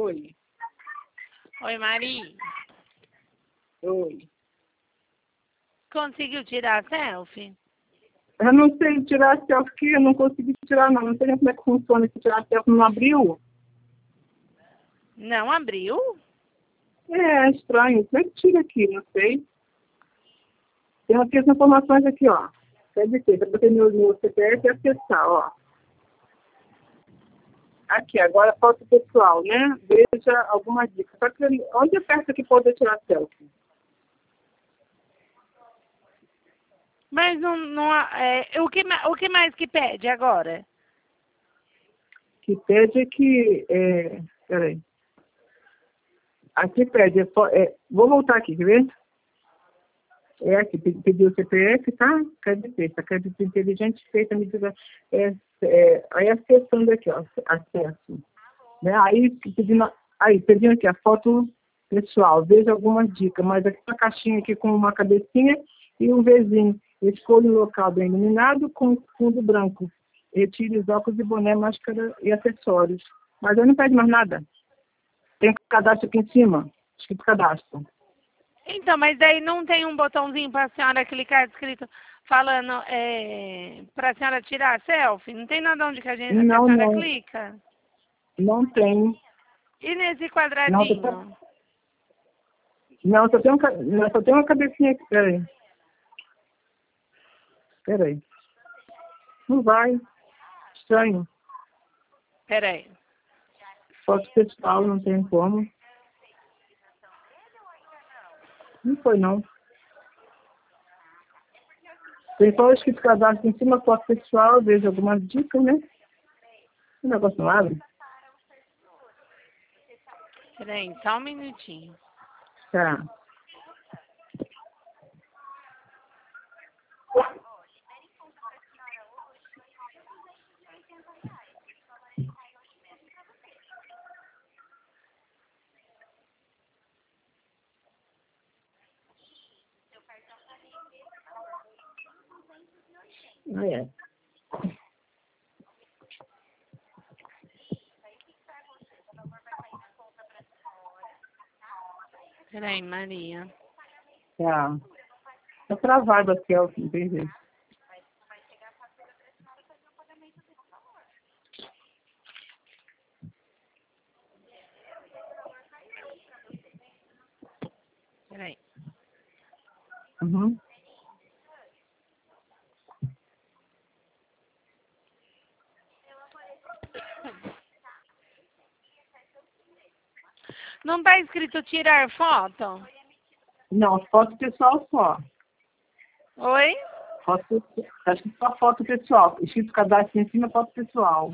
Oi. Oi, Maria. Oi. Conseguiu tirar a selfie? Eu não sei tirar selfie aqui, eu não consegui tirar não. Não sei nem como é que funciona se tirar selfie, não abriu. Não abriu? É estranho. Como é que tira aqui? Não sei. Tem aqui as informações aqui, ó. Quer dizer, eu botei meu CPF e acessar, ó. Aqui, agora foto pessoal, né? Veja alguma dica. Só que onde aperta aqui poder tirar selfie? Mas o que mais que pede agora? Que pede que... peraí. Aqui pede... vou voltar aqui, quer ver? É aqui, pediu o CPF, tá? Crédito inteligente feita medida... aí acessando aqui, ó, acesso. Né? Pedindo aqui a foto pessoal, veja algumas dicas, mas aqui uma caixinha aqui com uma cabecinha e um Vzinho. Escolha um local bem iluminado com fundo branco. Retire os óculos e boné, máscara e acessórios. Mas aí não pede mais nada. Tem cadastro aqui em cima, escrito cadastro. Então, mas daí não tem um botãozinho para a senhora clicar escrito falando para a senhora tirar a selfie? Não tem nada onde que a senhora clica? Não tem. E nesse quadradinho? Não, só tem uma cabecinha aqui. Peraí. Não vai. Estranho. Peraí. Foto pessoal, não tem como. Não foi, não. Tem só escrito cadastro em cima, foto pessoal, vejo algumas dicas, né? O negócio não abre. Peraí, só um minutinho. Tá. Ah, é. Peraí, Maria. Tá. Tá travado aqui, ó, não tem jeito. Peraí. Uhum. Não tá escrito tirar foto? Não, foto pessoal só. Oi? Acho que só foto pessoal. Escrito cadastro em cima, foto pessoal.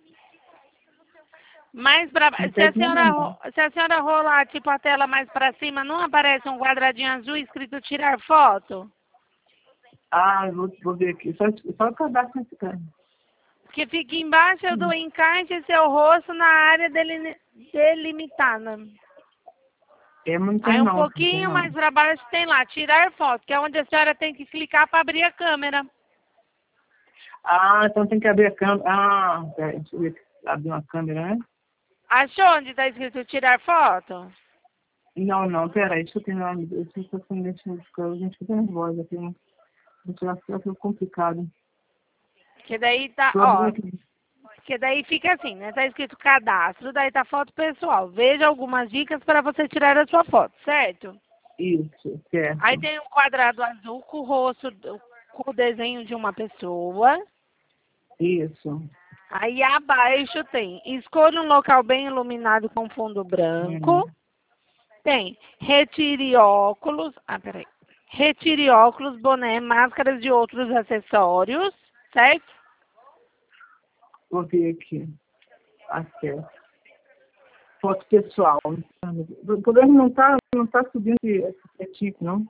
Mais pra... se a senhora rolar tipo a tela mais para cima, não aparece um quadradinho azul escrito tirar foto? Ah, vou ver aqui. Só o cadastro nesse cara. Porque fica embaixo, eu dou encaixe seu rosto na área delimitada. Não tem Aí um não. pouquinho mais para baixo tem lá, tirar foto, que é onde a senhora tem que clicar para abrir a câmera. Ah, então tem que abrir a câmera. Ah, peraí, deixa eu ver. Abrir uma câmera, né? Achou onde está escrito tirar foto? Não, peraí, deixa eu terminar. Deixa eu ficar, gente, fica nervosa aqui, né? Deixa eu ficar tudo complicado. Que daí tá, Tô ó, abrindo aqui. que daí fica assim, né? Tá escrito cadastro, daí tá foto pessoal. Veja algumas dicas para você tirar a sua foto, certo? Isso, certo. Aí tem um quadrado azul com o rosto, com o desenho de uma pessoa. Isso. Aí abaixo tem, escolha um local bem iluminado com fundo branco. Tem, retire óculos. Peraí. Retire óculos, boné, máscaras e outros acessórios, certo? Vou ver aqui. Acesso. Foto pessoal. O problema não tá subindo esse tipo, não.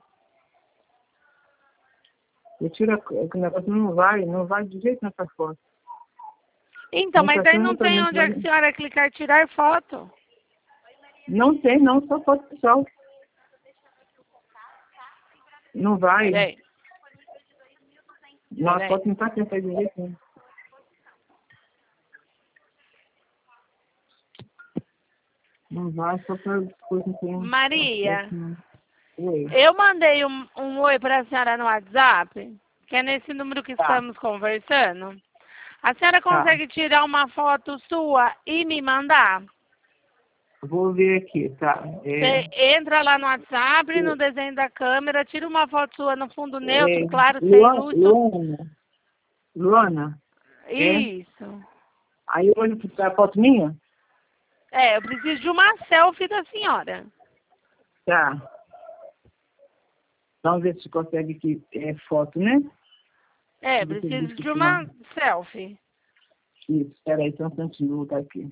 Eu tiro o negócio, não vai de jeito nessa foto. Então, mas aí não tem onde a senhora clicar tirar foto. Não tem, não, só foto pessoal. Não vai. Peraí. Nossa, a foto não tá pensando de jeito nenhum. Não vai só para coisa que Maria, Oi. eu mandei um oi para a senhora no WhatsApp, que é nesse número que Tá. estamos conversando. A senhora consegue tirar uma foto sua e me mandar? Vou ver aqui, tá? Você entra lá no WhatsApp, no desenho da câmera, tira uma foto sua no fundo neutro, claro, sem luz. Luana? Isso. Aí eu olho para a foto minha? Eu preciso de uma selfie da senhora. Tá. Vamos ver se consegue aqui foto, né? Preciso de uma selfie. Isso, espera aí, só um instantinho, vou botar aqui.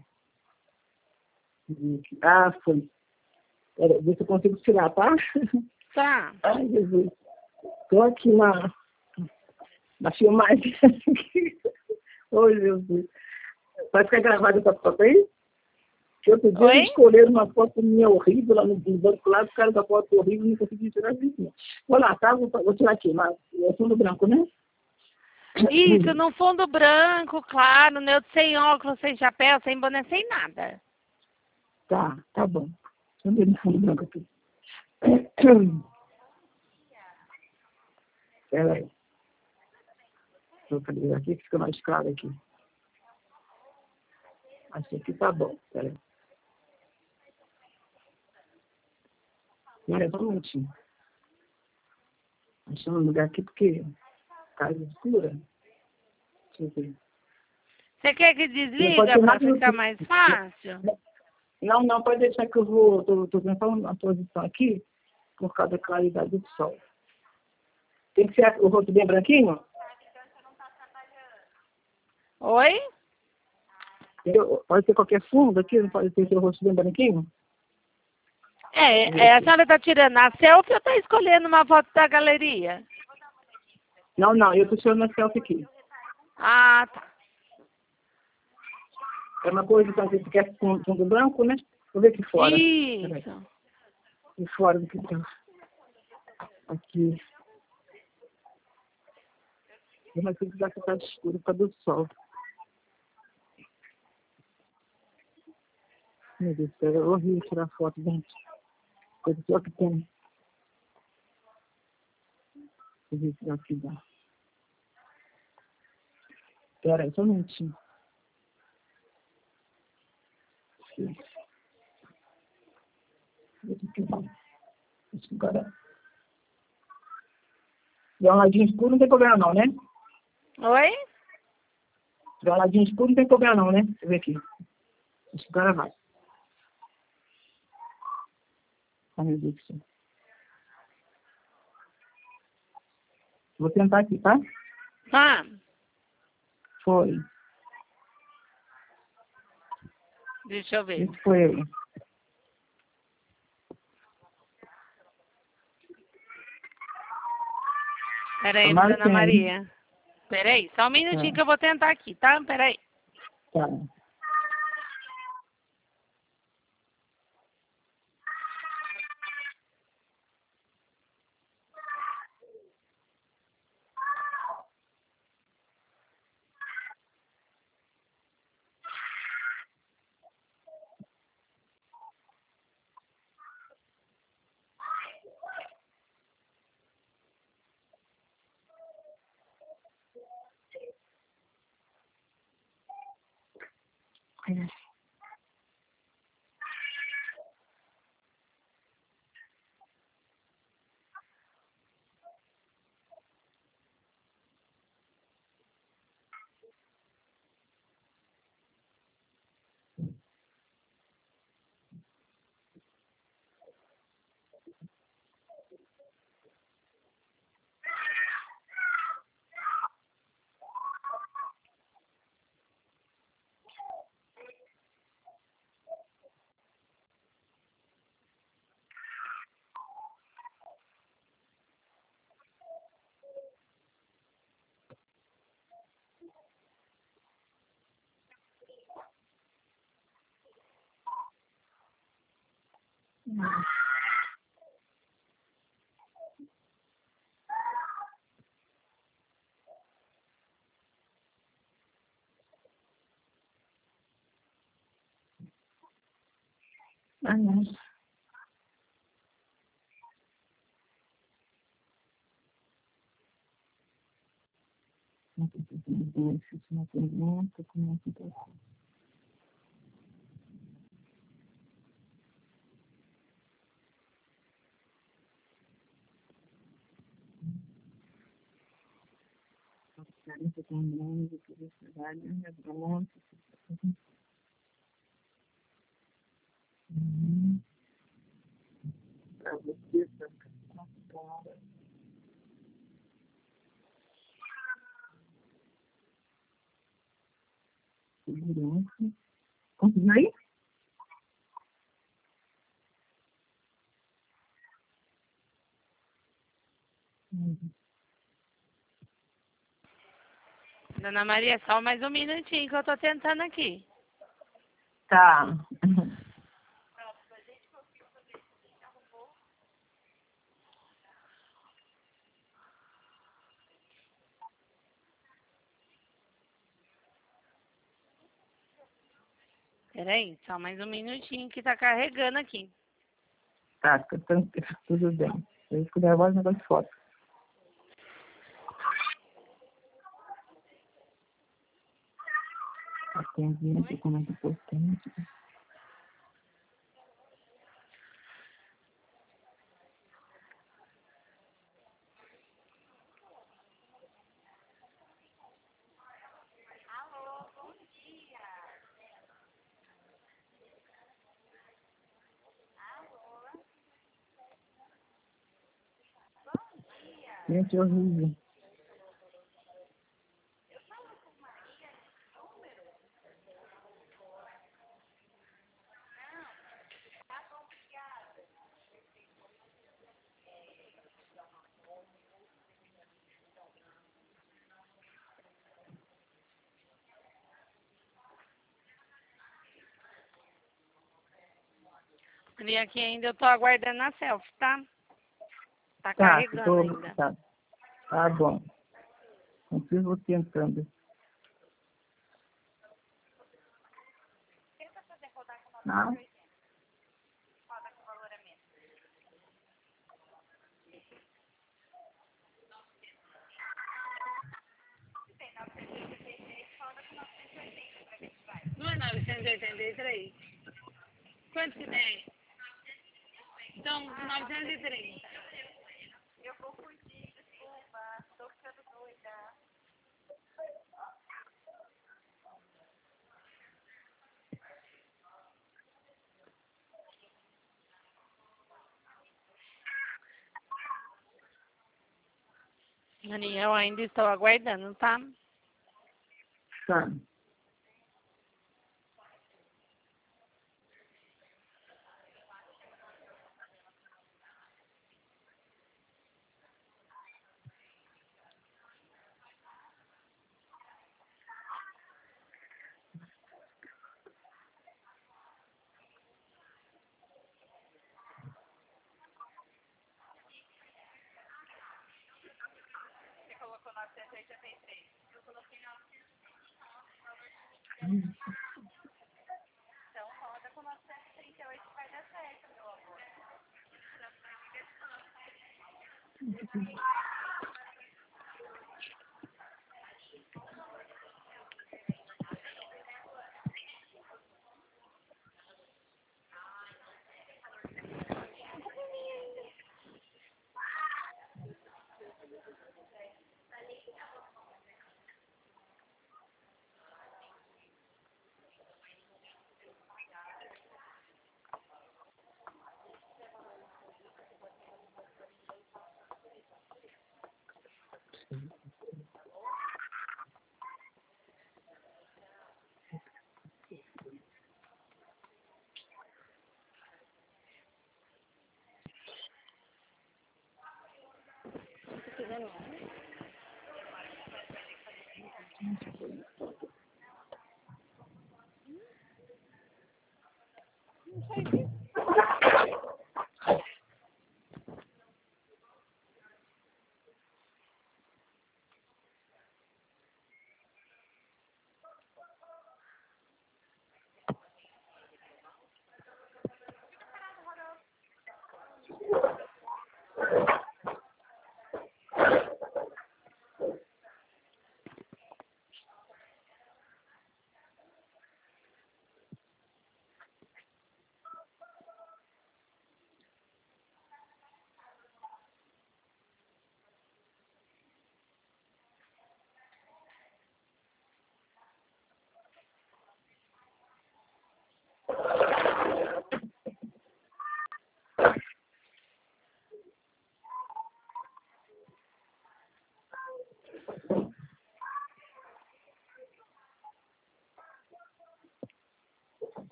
Ah, foi. Pera, ver se eu consigo tirar, tá? Tá. Ai, Jesus. Tô aqui na filmagem. Ô, Jesus. Vai ficar gravada essa foto aí? Que outro dia eles escolheram uma foto minha horrível lá no banco lá, ficaram com a foto horrível e não consegui tirar isso. Vou lá, tá? Vou tirar aqui, mas é fundo branco, né? Isso, no fundo branco, claro, neutro, sem óculos, sem chapéu, sem boné, sem nada. Tá bom. Deixa eu ver no fundo branco aqui. Espera aí. Vou fazer aqui que fica mais claro aqui. Acho que aqui tá bom. Espera aí. Espera aí, só um minutinho. Achando um lugar aqui porque casa escura. Deixa eu ver. Você quer que desliga para ficar mais fácil? Não, pode deixar que eu vou. Tô pensando na posição aqui por causa da claridade do sol. Tem que ser o rosto bem branquinho? Oi? Pode ser qualquer fundo aqui, não pode ter o rosto bem branquinho? A senhora está tirando a selfie ou está escolhendo uma foto da galeria? Não, eu estou tirando a selfie aqui. Ah, tá. É uma coisa que a gente quer fundo branco, né? Vou ver aqui fora. Isso. Aqui fora do que tem. Aqui. Mas tem que dar que tá escuro por causa do sol. Meu Deus do céu, é horrível tirar foto, gente. Coisa pior que tem. Deixa eu ver aqui dá. Espera aí, só um minutinho. Esse cara. Se um ladinho escuro, não tem problema não, né? Oi? Se um ladinho escuro, não tem problema não, né? Deixa eu ver aqui. Esse cara vai. Ai, meu Deus do céu. Vou tentar aqui, tá? Tá. Foi. Deixa eu ver. Esse foi ele. Peraí, Ana Maria. Peraí, só um minutinho que eu vou tentar aqui, tá? Peraí. Tá. Ah, não. Uma pergunta, como é que tá? Carência com música, publicidade, pronto. Para você, para segurança. Conseguiu aí? Dona Maria, só mais um minutinho que eu tô tentando aqui. Tá. Peraí, só mais um minutinho que tá carregando aqui. Tá, fica tranquilo, tudo bem. Eu fico nervosa, negócio de foto. Atendimento, documento importante. Gente, horrível. E aqui ainda eu tô aguardando a selfie, tá? Tá Tá, carregando ainda. tá bom. Não preciso tentando. Ah, Não é 983? Quanto que tem? Então, 930. Maria, eu ainda estou aguardando, tá? tá.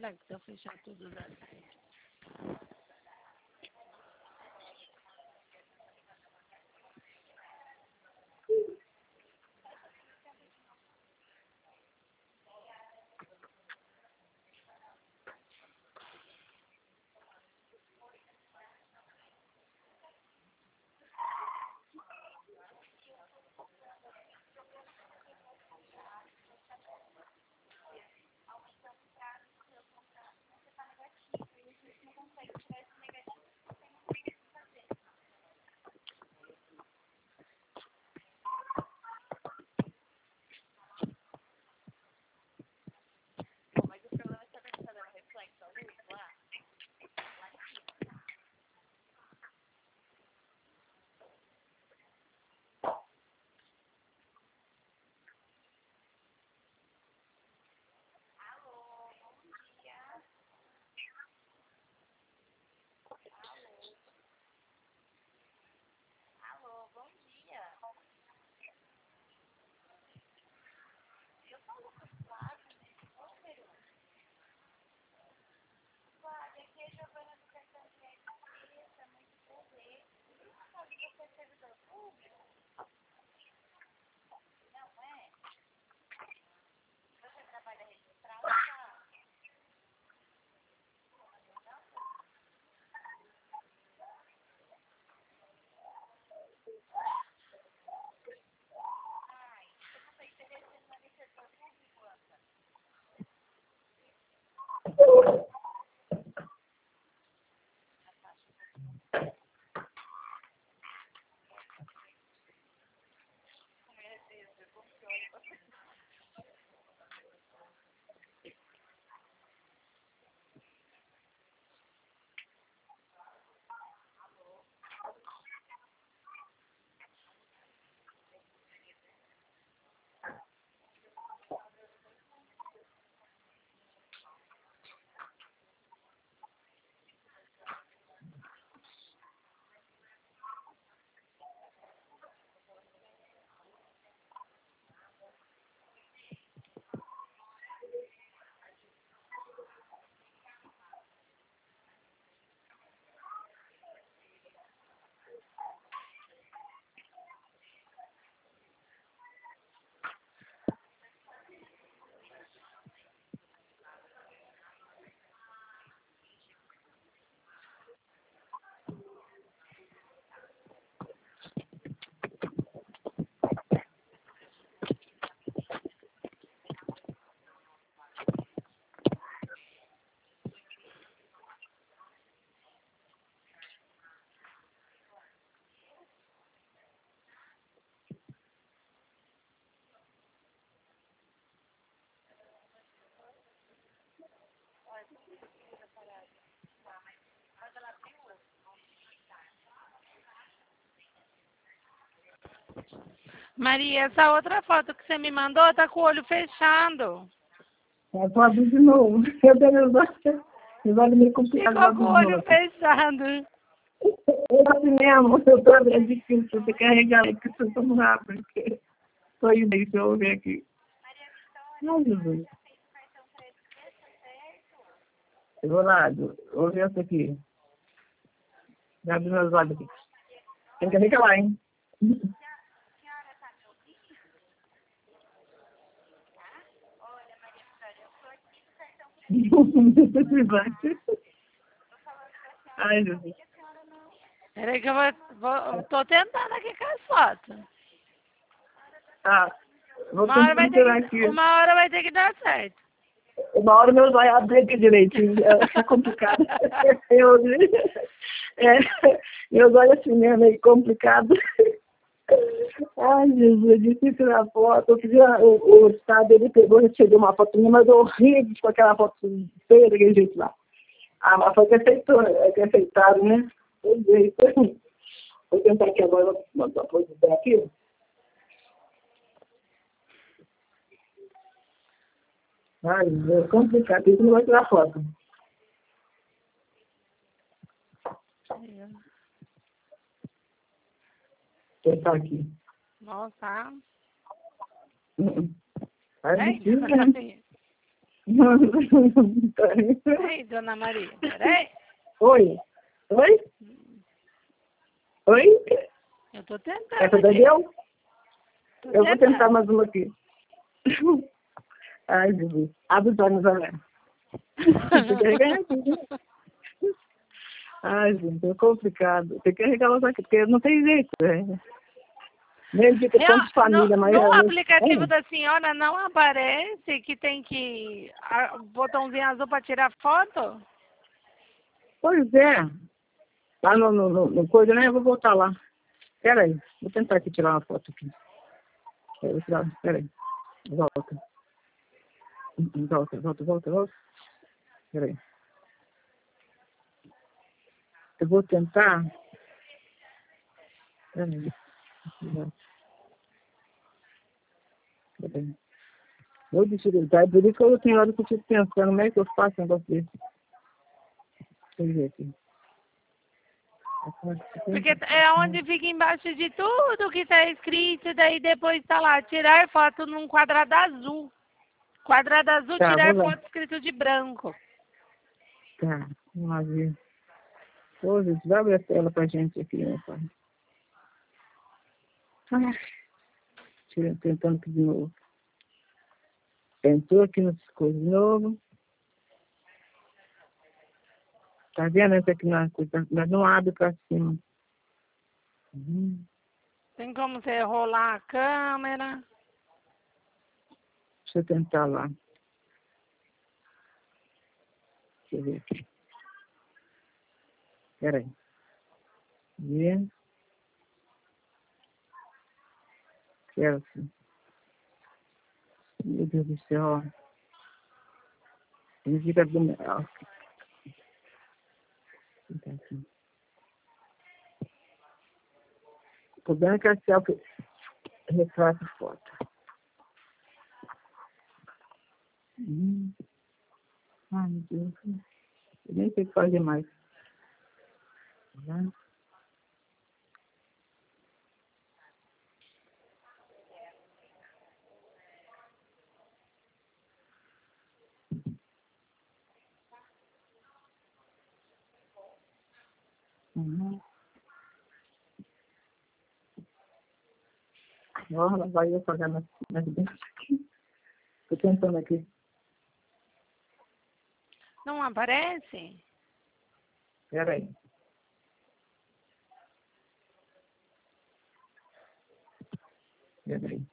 será que se eu fechar tudo dá certo? Maria, essa outra foto que você me mandou tá com o olho fechado. Eu vou abrir de novo. Meu Deus, os olhos meio complicados. Ficou com o olho fechado. Eu assim mesmo, eu tô é difícil você carregar aí, porque eu tô muito rápido. Tô indo aí, deixa eu ver aqui. Ai, Jesus. Eu vou lá, vou ver isso aqui. Já abri meus olhos aqui. Tem que ficar lá, hein? Ai, Jesus. Peraí que eu tô tentando aqui com as fotos. Ah, vou tentar aqui. Uma hora vai ter que dar certo. Uma hora meus olhos abrem aqui direitinho. É complicado. Meus olhos assim mesmo, meio complicado. Ai, Jesus, é difícil tirar foto. Outro dia o estado, ele pegou e tirou uma foto minha, mas horrível, com aquela foto feia daquele jeito lá. Ah, mas foi que aceitou, que aceitaram, né? Foi jeito. Vou tentar aqui agora, vou posição aqui. Ai, é complicado, isso não vai tirar foto. Vou tentar aqui. Nossa. É difícil, né? Peraí, dona Maria, peraí. Oi? Oi? Oi? Eu tô tentando. Essa daí aqui. deu? Tô Eu vou tentando. tentar mais uma aqui. Ai, Jesus. Abre os olhos, Zé. Tem que carregar aqui, né? Ai, gente, é complicado. Tem que carregar elas aqui, porque não tem jeito, né? Nem dica tanto de família, mas... No aplicativo da senhora não aparece que tem que... botãozinho azul para tirar foto? Pois é. Lá no coisa, né? Eu vou voltar lá. Espera aí. Vou tentar aqui tirar uma foto aqui. Espera aí. Volta. Volta. Espera aí. Eu vou tentar... Espera aí. Espera aí. Vou dificultar. Por isso que eu tenho hora que eu fico pensando, como é que eu faço um negócio desse? Deixa eu ver aqui. Porque é onde fica embaixo de tudo que está escrito, daí depois está lá, tirar foto num quadrado azul. Quadrado azul, Tá, tirar vou lá. foto escrito de branco. Tá, vamos lá ver. Ô, gente, vai abrir a tela pra gente aqui, meu pai. Tentando aqui de novo. Entrou aqui nas coisas de novo. Tá vendo? Essa aqui na coisa, mas não abre pra cima. Tem como você rolar a câmera. Deixa eu tentar lá. Deixa eu ver aqui. Espera aí. Ver. Assim. Meu Deus do céu. Tem que do meu. Tá aqui. O problema é que a selfie retrata foto. Ai, meu Deus. Eu nem sei o que fazer mais. Né? Olha, vai eu pagar nas dentro aqui. Tô tentando aqui. Não aparece? Espera aí. Espera aí.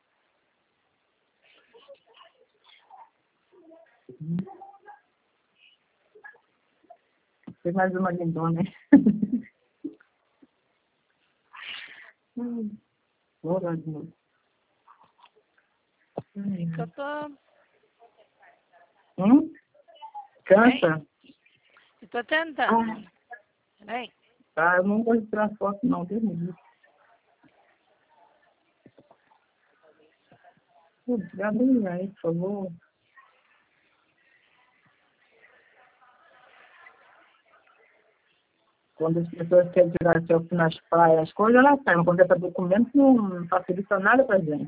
Tem mais uma lindona, né? Vou lá de novo. Eu tô... Cansa? Eu tô tentando. Peraí. Tá, eu não gosto de tirar foto, não. Deus me livre. Abre aí, por favor. Quando as pessoas querem tirar selfie nas praias, as coisas, elas saem. Quando é para documento, não facilita nada pra gente.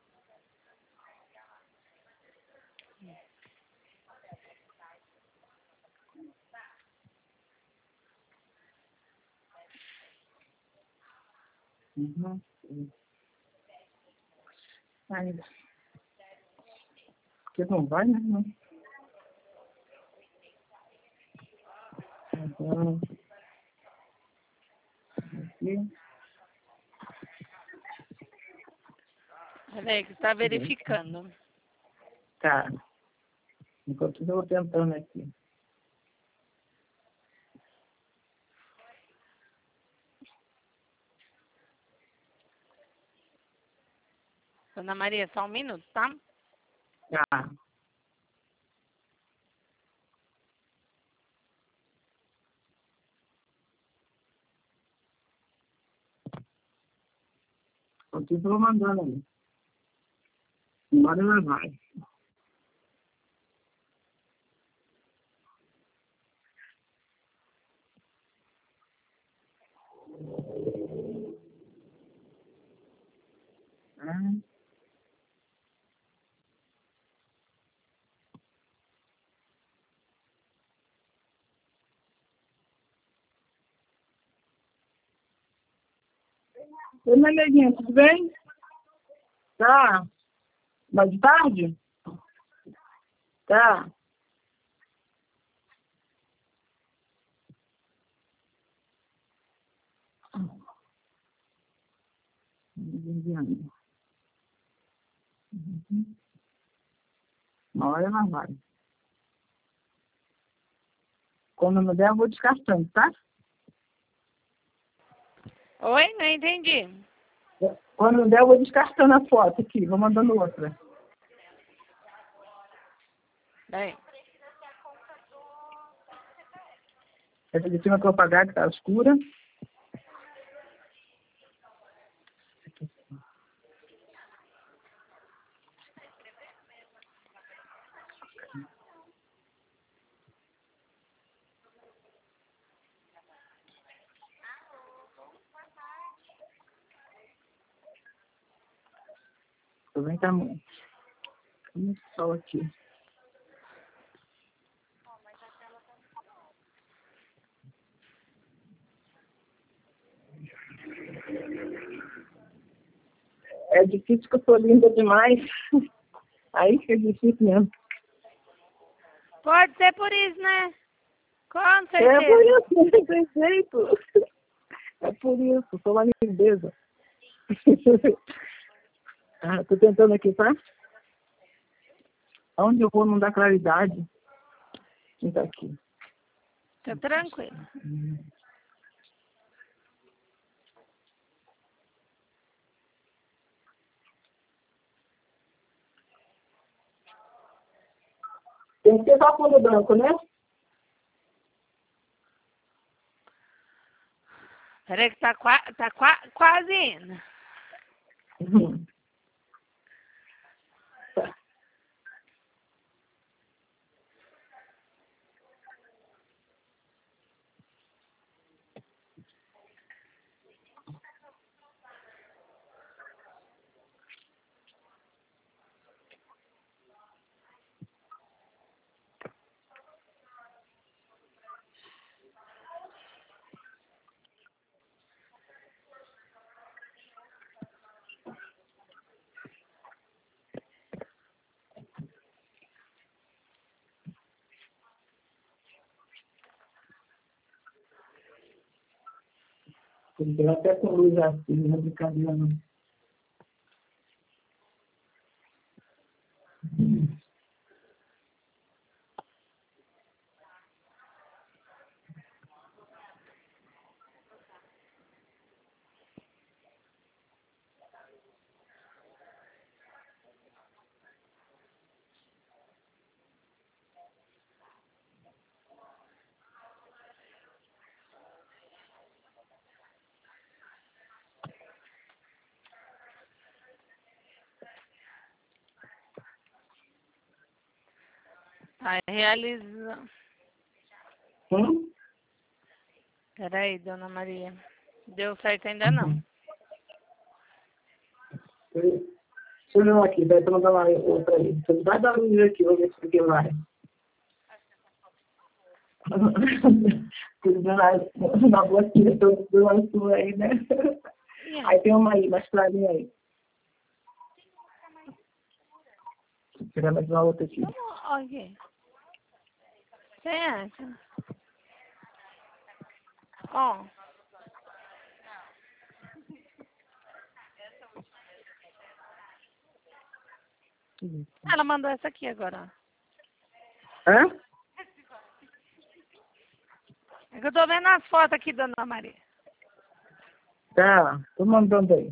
Ainda. Porque não vai, né? Não. Aqui. Peraí, que está verificando. Tá. Enquanto eu vou tentando aqui. Dona Maria, só um minuto, tá? Tá. Continua mandando aí. Embora ela vai. Oi, minha neguinha, tudo bem? Tá. Mas de tarde? Tá. Enviando. Uhum. Uma hora ela vai. Quando não der, eu vou descartando, tá? Oi, não entendi. Quando não der, eu vou descartando a foto aqui. Vou mandando outra. Bem, Essa de cima que eu vou pagar, que tá escura. Também tá muito sol aqui. É difícil que eu sou linda demais. Aí fica difícil mesmo. pode ser por isso, né? Com É por certeza. isso, não tem jeito. É por isso, sou uma lindeza. Ah, tô tentando aqui, tá? Onde eu vou não dá claridade. Quem tá aqui? Tá tranquilo. Tem que ter só fundo branco, né? Peraí que quase indo. Uhum. Tá. Tem até com luz assim, não é brincadeira não. Tá realizando. Hum? Peraí, dona Maria. Deu certo ainda não. Uhum. Deixa eu ver aqui, vai mandar lá outra aí. Você vai dar luz aqui, vou ver se aqui vai. Tudo na boquinha, do azul aí, né? Aí tem uma aí, mais clarinha aí. Vou pegar mais uma outra aqui. Ok. Você acha? Ó. Ela mandou essa aqui agora, ó. Hã? É que eu tô vendo as fotos aqui, dona Maria. Tá, tô mandando aí.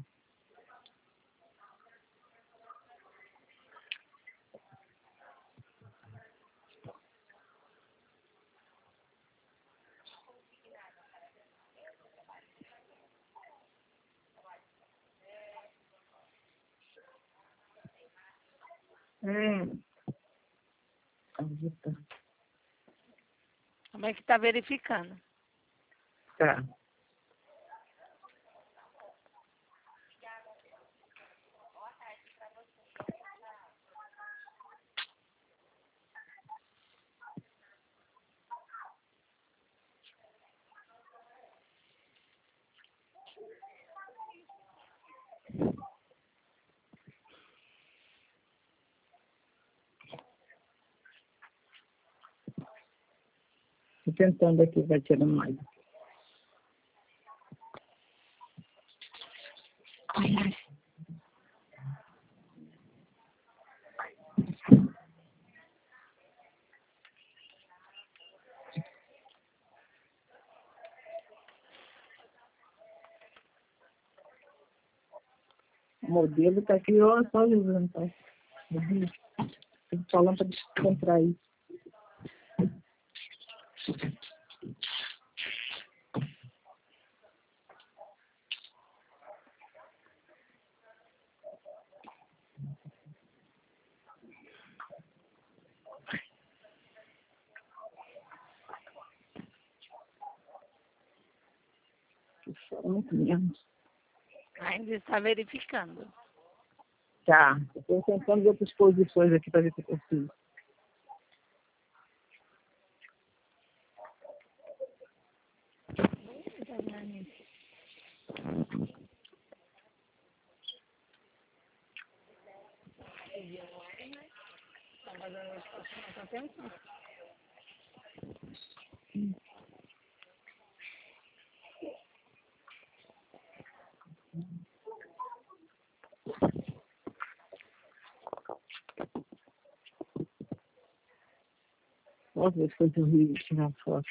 Acredita. Como é que tá verificando? Tá. tentando aqui, vai tirando mais. Ai, ai. O modelo tá aqui, ó, só usando, tá? Tô falando para descontrair. Muito mesmo. Ainda está verificando. Tá, estou tentando outras posições aqui para ver se eu consigo. Olha as coisas horríveis que tirar foto.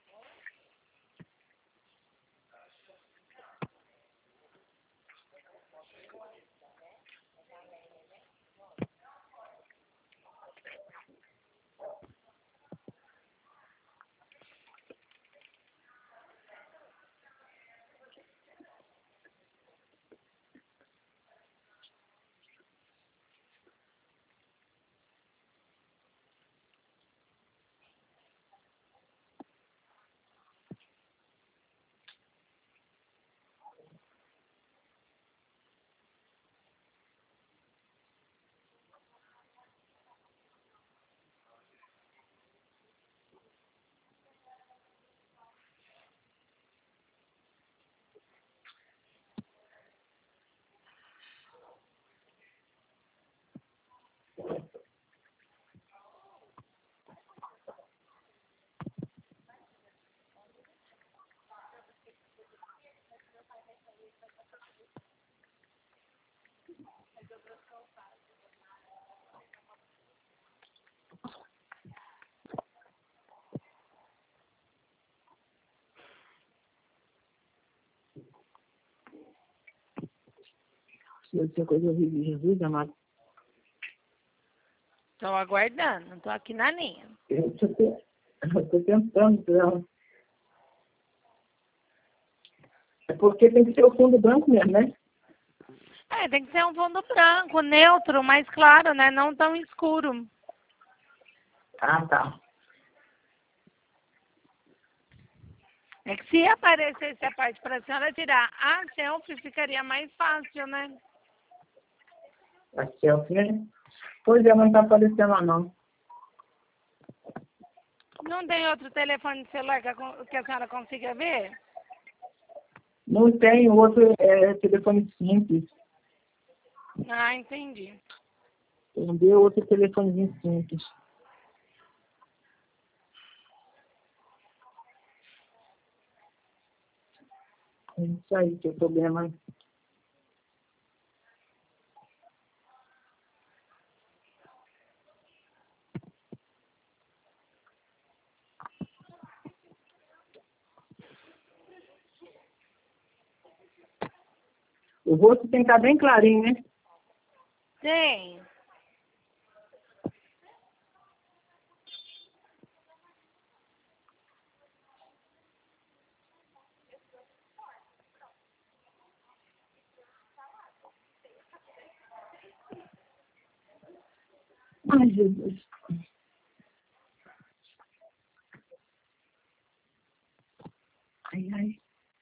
Essa coisa horrível, Jesus amado. Estou aguardando, estou aqui na linha. Eu estou tentando, não. É porque tem que ser o fundo branco mesmo, né? É, tem que ser um fundo branco, neutro, mais claro, né? Não tão escuro. Ah, tá. É que se aparecesse a parte para a senhora tirar a selfie, ficaria mais fácil, né? A selfie, né? Pois é, não tá aparecendo lá, não. Não tem outro telefone celular que a senhora consiga ver? Não tem outro telefone simples. Ah, entendi. Entendeu? Outro telefonezinho simples. É isso aí que é o problema. O rosto tem que estar bem clarinho, né? Tem. Ai, Jesus. Ai, ai.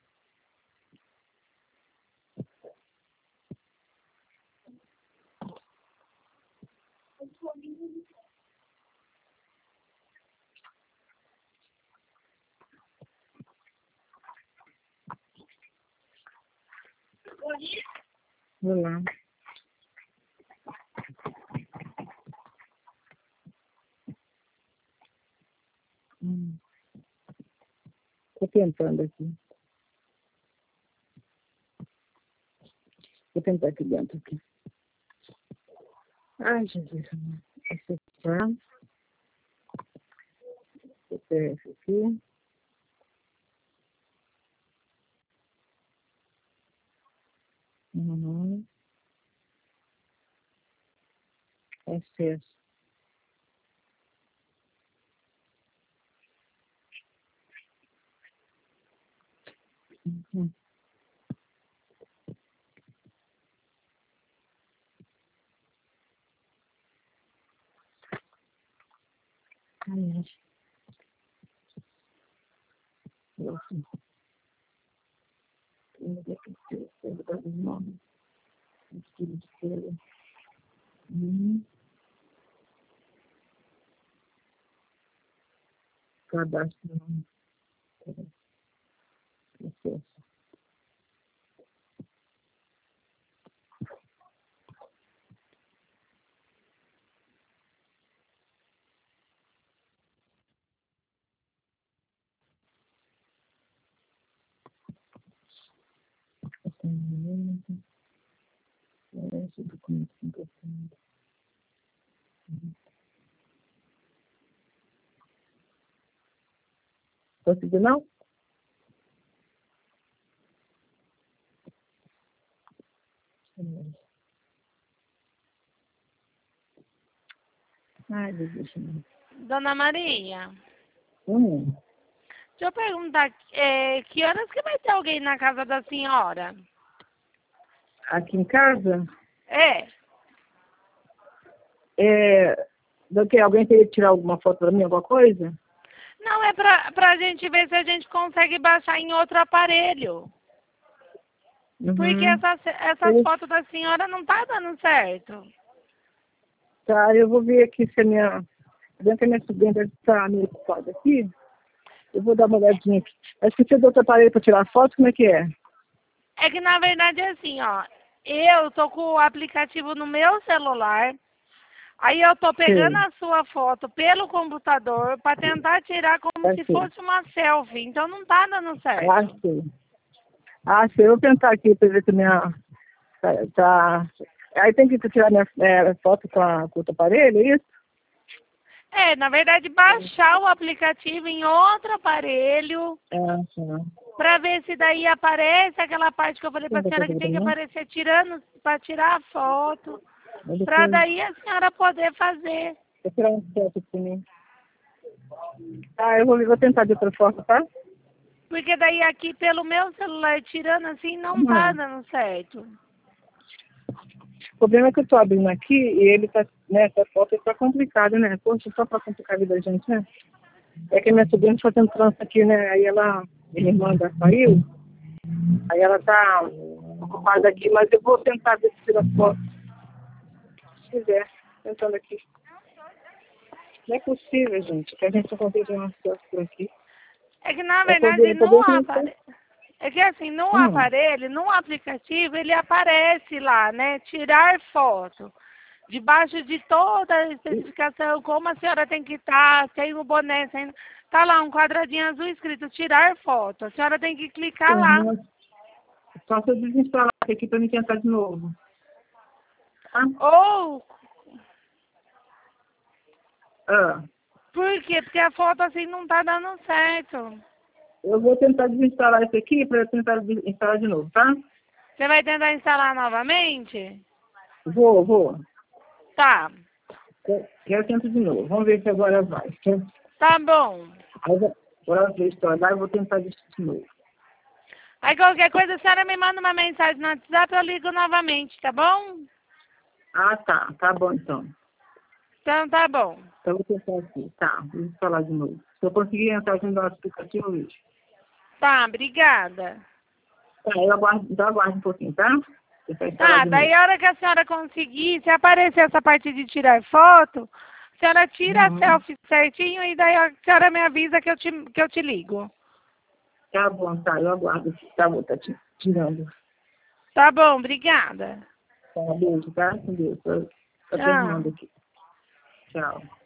Vou lá. tentando aqui. Vou tentar aqui dentro. Aqui. Ai, Jesus. Acessar. CPF aqui. Uhum. Acesso. Uhum. Ai, nossa. Cadastro. Acesso. Esse documento importante. Conseguiu, não? Ai, Deus. Dona Maria, Hum. deixa eu perguntar, que horas que vai ter alguém na casa da senhora? Aqui em casa, É, do que alguém teria que tirar alguma foto para mim, alguma coisa? não, é pra gente ver se a gente consegue baixar em outro aparelho. Porque Uhum. essas fotos da senhora não tá dando certo. Tá, eu vou ver aqui se a minha... Dentro que a minha sobrinha está meio ocupada aqui. Eu vou dar uma olhadinha aqui. Mas se você deu outro aparelho para tirar foto, como é que é? É que na verdade é assim, ó. Eu tô com o aplicativo no meu celular. Aí eu tô pegando Sim. a sua foto pelo computador para tentar tirar como se Aqui. fosse uma selfie. Então não tá dando Ah, certo. sim. Ah, sim. Eu vou tentar aqui para ver se a minha... Tá. Aí tem que tirar minha foto com outro aparelho, é isso? É, na verdade, baixar o aplicativo em outro aparelho Ah, tá. para ver se daí aparece aquela parte que eu falei para Tem a senhora que coisa para tem que mim? aparecer tirando para tirar a foto, Mas para depois... daí a senhora poder fazer. Vou tirar um foto para mim. Ah, eu vou tentar de outra foto, tá? Porque daí aqui pelo meu celular tirando assim não tá Uhum. dando certo. O problema é que eu tô abrindo aqui e ele tá, né, essa foto tá complicada, né? Poxa, só pra complicar a vida da gente, né? É que a minha sobrinha tá fazendo trança aqui, né? Aí minha irmã já saiu, aí ela tá ocupada aqui, mas eu vou tentar ver se tira foto. Se quiser, tentando aqui. Não é possível, gente, que a gente não consiga tirar umas fotos por aqui. É que na É verdade poder no que não tem. aparelho. É que assim, no Hum. aparelho, no aplicativo, ele aparece lá, né? Tirar foto. Debaixo de toda a especificação, como a senhora tem que estar, tem o boné, tá lá um quadradinho azul escrito tirar foto. A senhora tem que clicar lá. Uhum. Só se eu desinstalar aqui pra me tentar de novo. Tá? Ou, Ah. por quê? Porque a foto assim não tá dando certo. Eu vou tentar desinstalar esse aqui para eu tentar instalar de novo, tá? Você vai tentar instalar novamente? Vou. Tá. Eu tento de novo. Vamos ver se agora vai. Tá bom. Agora eu estou lá e vou tentar de novo. Aí qualquer coisa a senhora me manda uma mensagem no WhatsApp, eu ligo novamente, tá bom? Ah, tá. Tá bom, então. Então tá bom. Então eu vou tentar aqui. Tá, vou instalar de novo. Se eu conseguir entrar aqui no nosso aplicativo, eu vejo. Tá, obrigada. Tá, então aguardo um pouquinho, tá? Deixa eu instalar Tá, de daí novo. a hora que a senhora conseguir, se aparecer essa parte de tirar foto, a senhora tira a Uhum. selfie certinho e daí a senhora me avisa que eu te ligo. Tá bom, tá. Eu aguardo aqui. Tá bom, tá tirando. Tá bom, obrigada. Tá, beijo, tá? Com Deus. Tô terminando Tchau. aqui. Tchau.